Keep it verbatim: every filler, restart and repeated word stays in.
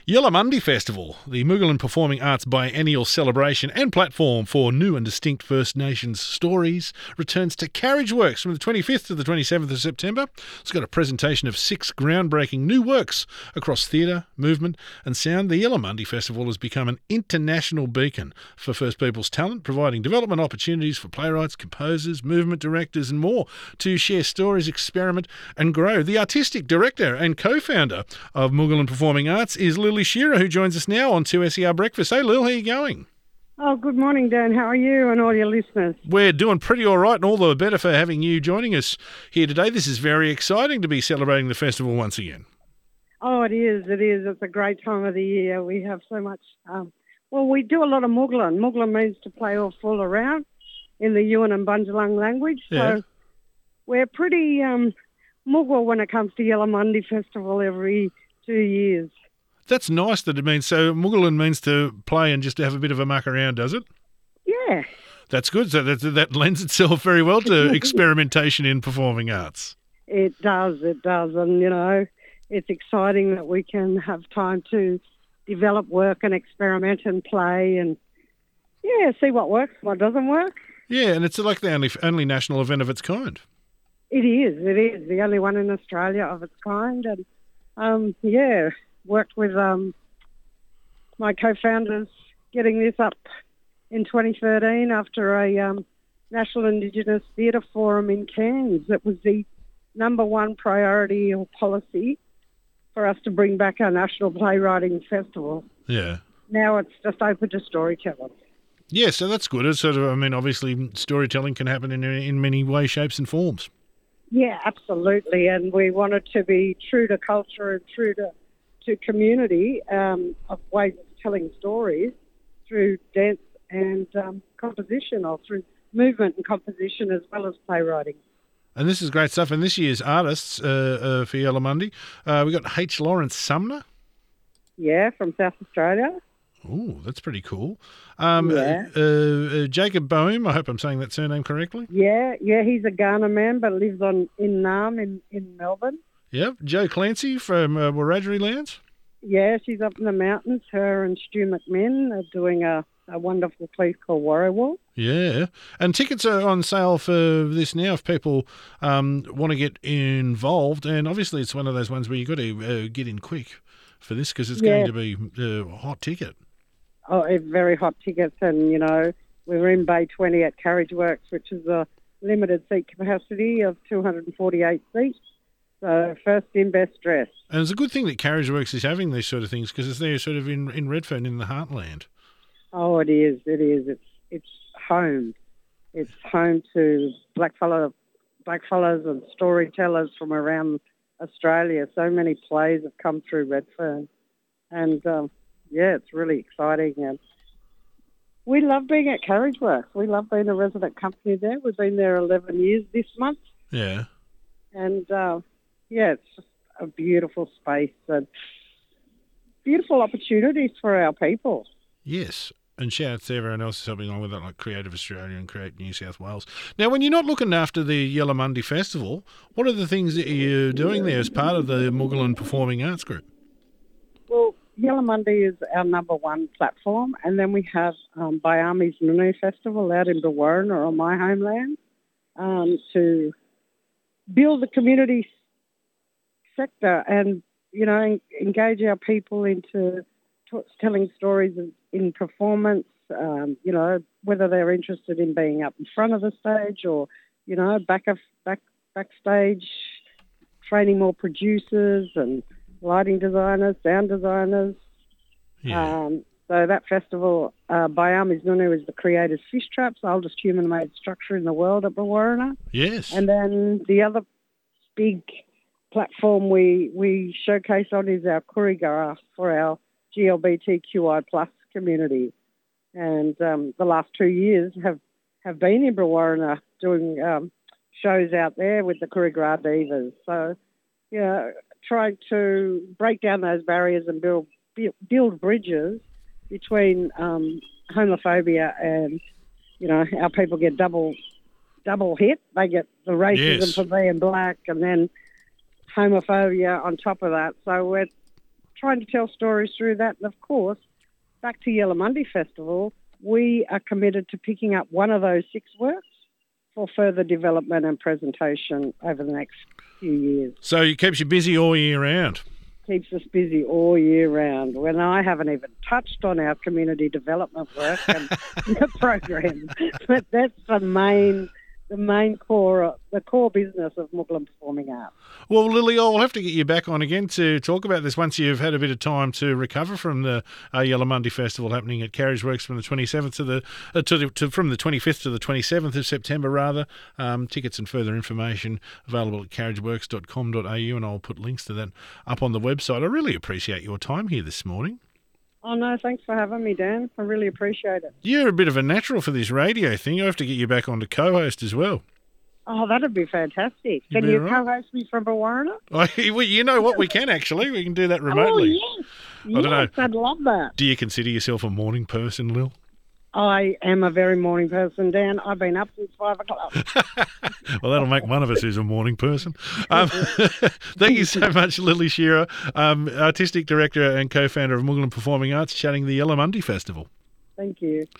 Yellamundi Festival, the Moogahlin Performing Arts biennial celebration and platform for new and distinct First Nations stories, returns to Carriage Works from the twenty-fifth to the twenty-seventh of September. It's got a presentation of six groundbreaking new works across theatre, movement and sound. The Yellamundi Festival has become an international beacon for First Peoples talent, providing development opportunities for playwrights, composers, movement directors and more to share stories, experiment and grow. The artistic director and co-founder of Moogahlin Performing Arts is Lily Shearer, who joins us now on two S E R Breakfast. Hey, Lil, how are you going? Oh, good morning, Dan. How are you and all your listeners? We're doing pretty all right, and all the better for having you joining us here today. This is very exciting to be celebrating the festival once again. Oh, it is. It is. It's a great time of the year. We have so much. Um, well, we do a lot of Moogahlin. Moogahlin means to play or fool around in the Yuin and Bundjalung language. Yeah. So we're pretty um, Moogal when it comes to Yellamundi Festival every two years. That's nice that it means, so Moogahlin means to play and just to have a bit of a muck around, does it? Yeah. That's good. So that, that lends itself very well to experimentation in performing arts. It does. It does. And, you know, it's exciting that we can have time to develop work and experiment and play and, yeah, see what works, what doesn't work. Yeah, and it's like the only, only national event of its kind. It is. It is. The only one in Australia of its kind. And, um, yeah, worked with um, my co-founders getting this up in twenty thirteen after a um, National Indigenous Theatre Forum in Cairns. It was the number one priority or policy for us to bring back our National Playwriting Festival. Yeah. Now it's just open to storytellers. Yeah, so that's good. It's sort of, I mean, obviously storytelling can happen in in many ways, shapes and forms. Yeah, absolutely. And we wanted to be true to culture and true to to community um, of ways of telling stories through dance and um, composition, or through movement and composition as well as playwriting. And this is great stuff. And this year's artists uh, uh, for Yellamundi, uh, we got H. Lawrence Sumner. Yeah, from South Australia. Oh, that's pretty cool. Um, Yeah. uh, uh, Jacob Boehm, I hope I'm saying that surname correctly. Yeah, yeah, he's a Ghana man but lives on in Naarm in, in Melbourne. Yep. Joe Clancy from uh, Wiradjuri Lands. Yeah, she's up in the mountains. Her and Stu McMinn are doing a, a wonderful piece called Warriwal. Yeah. And tickets are on sale for this now if people um, want to get involved. And obviously it's one of those ones where you've got to uh, get in quick for this because it's Yeah. going to be uh, a hot ticket. Oh, it's very hot tickets, and, you know, we were in Bay twenty at Carriage Works, which is a limited seat capacity of two hundred forty-eight seats. So first in, best dressed. And it's a good thing that Carriage Works is having these sort of things because it's there sort of in, in Redfern, in the heartland. Oh, it is, it is. It's it's home. It's home to blackfellow, blackfellows and storytellers from around Australia. So many plays have come through Redfern. And, um, yeah, it's really exciting. And we love being at Carriage Works. We love being a resident company there. We've been there eleven years this month. Yeah. And, uh, yeah, it's just a beautiful space and beautiful opportunities for our people. Yes. And shout out to everyone else who's helping along with that, like Creative Australia and Create New South Wales. Now, when you're not looking after the Yellamundi Festival, what are the things that you're doing there as part of the Moogahlin Performing Arts Group? Well, Yellamundi is our number one platform, and then we have um, Byami's Nunu Festival out in Brewarrina on my homeland um, to build the community sector and, you know, en- engage our people into t- telling stories in, in performance, um, you know, whether they're interested in being up in front of the stage or, you know, back of, back backstage, training more producers and lighting designers, sound designers. Yeah. Um, so that festival, uh, Byami's Nunu, is the creator's fish traps, oldest human-made structure in the world at Brewarrina. Yes. And then the other big platform we we showcase on is our choreograph for our G L B T Q I plus community. And um, the last two years have, have been in Brewarrina doing um, shows out there with the Choreograph Divas. So, yeah, trying to break down those barriers and build build bridges between um, homophobia and, you know, our people get double double hit. They get the racism Yes. for being black and then homophobia on top of that. So we're trying to tell stories through that. And, of course, back to Yellamundi Festival, we are committed to picking up one of those six works for further development and presentation over the next few years. So it keeps you busy all year round. Keeps us busy all year round. When I haven't even touched on our community development work and the program, but that's the main, the main core, the core business of Moogahlin Performing Arts. Well, Lily, I'll have to get you back on again to talk about this once you've had a bit of time to recover from the uh, Yellamundi Festival happening at Carriage Works from the twenty-seventh to the uh, to, the, to from the twenty-fifth to the twenty-seventh of September, rather. Um, tickets and further information available at carriage works dot com dot a u, and I'll put links to that up on the website. I really appreciate your time here this morning. Oh, no, thanks for having me, Dan. I really appreciate it. You're a bit of a natural for this radio thing. I have to get you back on to co-host as well. Oh, that'd be fantastic. You'd Can be you right. co-host me from Bawarna? Oh, well, you know what? We can actually. We can do that remotely. Oh, yes. I don't yes, know. I'd love that. Do you consider yourself a morning person, Lil? I am a very morning person, Dan. I've been up since five o'clock. Well, that'll make one of us who's a morning person. Um, thank you so much, Lily Shearer, um, Artistic Director and Co-Founder of Moogahlin Performing Arts, chatting the Yellamundi Festival. Thank you.